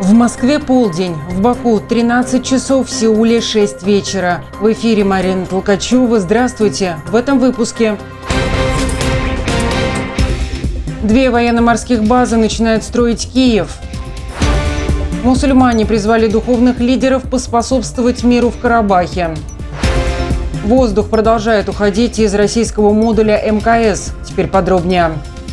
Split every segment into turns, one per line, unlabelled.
В Москве полдень, в Баку 13 часов, в Сеуле 6 вечера. В эфире Марина Толкачева. Здравствуйте. В этом выпуске. 2 военно-морских базы начинает строить Киев. Мусульмане призвали духовных лидеров поспособствовать миру в Карабахе. Воздух продолжает уходить из российского модуля МКС. Теперь подробнее.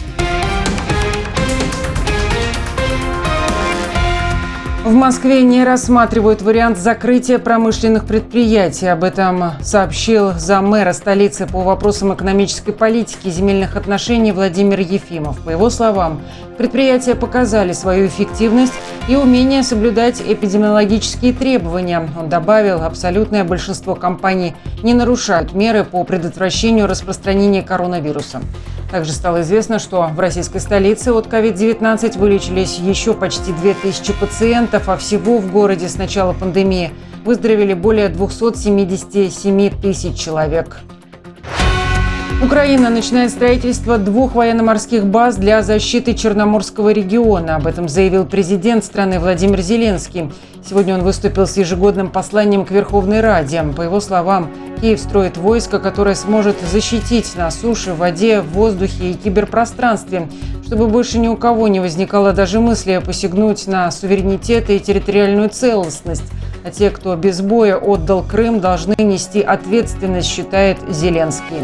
В Москве не рассматривают вариант закрытия промышленных предприятий. Об этом сообщил заммэра столицы по вопросам экономической политики и земельных отношений Владимир Ефимов. По его словам, предприятия показали свою эффективность и умение соблюдать эпидемиологические требования. Он добавил, абсолютное большинство компаний не нарушают меры по предотвращению распространения коронавируса. Также стало известно, что в российской столице от COVID-19 вылечились еще почти 2000 пациентов, а всего в городе с начала пандемии выздоровели более 277 тысяч человек. Украина начинает строительство 2 военно-морских баз для защиты Черноморского региона. Об этом заявил президент страны Владимир Зеленский. Сегодня он выступил с ежегодным посланием к Верховной Раде. По его словам, Киев строит войско, которое сможет защитить на суше, в воде, в воздухе и киберпространстве, чтобы больше ни у кого не возникало даже мысли посягнуть на суверенитет и территориальную целостность. А те, кто без боя отдал Крым, должны нести ответственность, считает Зеленский.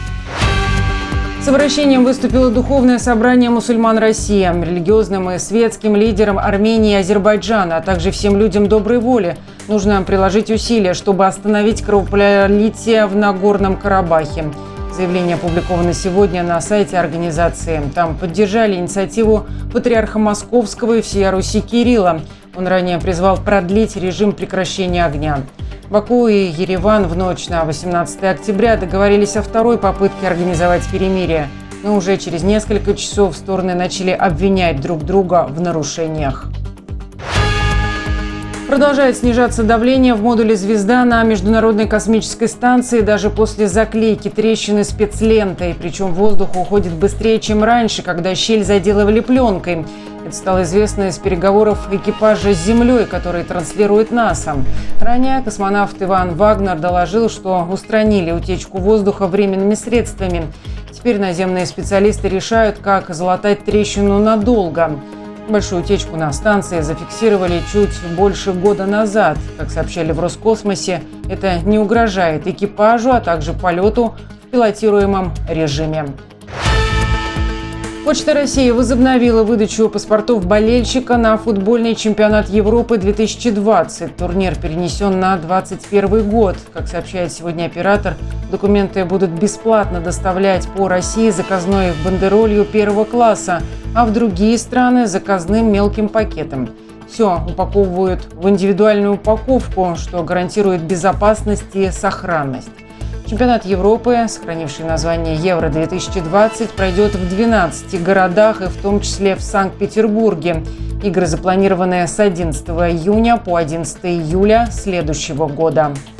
С обращением выступило Духовное собрание мусульман России. Религиозным и светским лидерам Армении и Азербайджана, а также всем людям доброй воли нужно приложить усилия, чтобы остановить кровопролитие в Нагорном Карабахе. Заявление опубликовано сегодня на сайте организации. Там поддержали инициативу патриарха Московского и всея Руси Кирилла. Он ранее призвал продлить режим прекращения огня. Баку и Ереван в ночь на 18 октября договорились о второй попытке организовать перемирие. Но уже через несколько часов стороны начали обвинять друг друга в нарушениях. Продолжает снижаться давление в модуле «Звезда» на Международной космической станции даже после заклейки трещины спецлентой. Причем воздух уходит быстрее, чем раньше, когда щель заделывали пленкой. Это стало известно из переговоров экипажа с Землей, который транслирует НАСА. Ранее космонавт Иван Вагнер доложил, что устранили утечку воздуха временными средствами. Теперь наземные специалисты решают, как залатать трещину надолго. Большую утечку на станции зафиксировали чуть больше года назад. Как сообщали в Роскосмосе, это не угрожает экипажу, а также полету в пилотируемом режиме. Почта России возобновила выдачу паспортов болельщика на футбольный чемпионат Европы 2020. Турнир перенесен на 2021 год. Как сообщает сегодня оператор, документы будут бесплатно доставлять по России заказной бандеролью первого класса, а в другие страны заказным мелким пакетом. Все упаковывают в индивидуальную упаковку, что гарантирует безопасность и сохранность. Чемпионат Европы, сохранивший название Евро-2020, пройдет в 12 городах и в том числе в Санкт-Петербурге. Игры запланированы с 11 июня по 11 июля следующего года.